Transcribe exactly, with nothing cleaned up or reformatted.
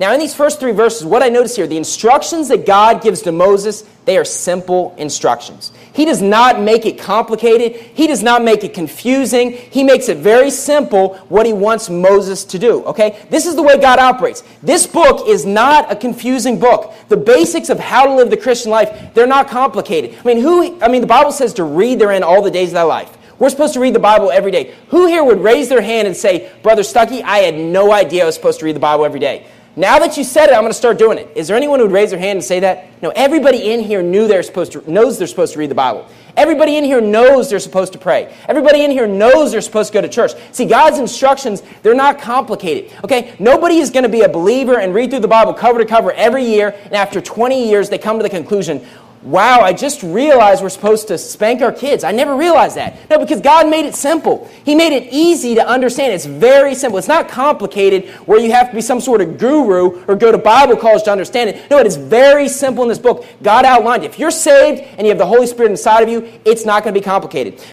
Now, in these first three verses, what I notice here, the instructions that God gives to Moses, they are simple instructions. He does not make it complicated. He does not make it confusing. He makes it very simple what he wants Moses to do, okay? This is the way God operates. This book is not a confusing book. The basics of how to live the Christian life, they're not complicated. I mean, who? I mean, the Bible says to read therein all the days of thy life. We're supposed to read the Bible every day. Who here would raise their hand and say, Brother Stuckey, I had no idea I was supposed to read the Bible every day. Now that you said it, I'm going to start doing it. Is there anyone who would raise their hand and say that? No, everybody in here knew they're supposed to, knows they're supposed to read the Bible. Everybody in here knows they're supposed to pray. Everybody in here knows they're supposed to go to church. See, God's instructions, they're not complicated. Okay? Nobody is going to be a believer and read through the Bible cover to cover every year, and after twenty years, they come to the conclusion, wow, I just realized we're supposed to spank our kids. I never realized that. No, because God made it simple. He made it easy to understand. It's very simple. It's not complicated where you have to be some sort of guru or go to Bible college to understand it. No, it is very simple in this book. God outlined it. If you're saved and you have the Holy Spirit inside of you, it's not going to be complicated.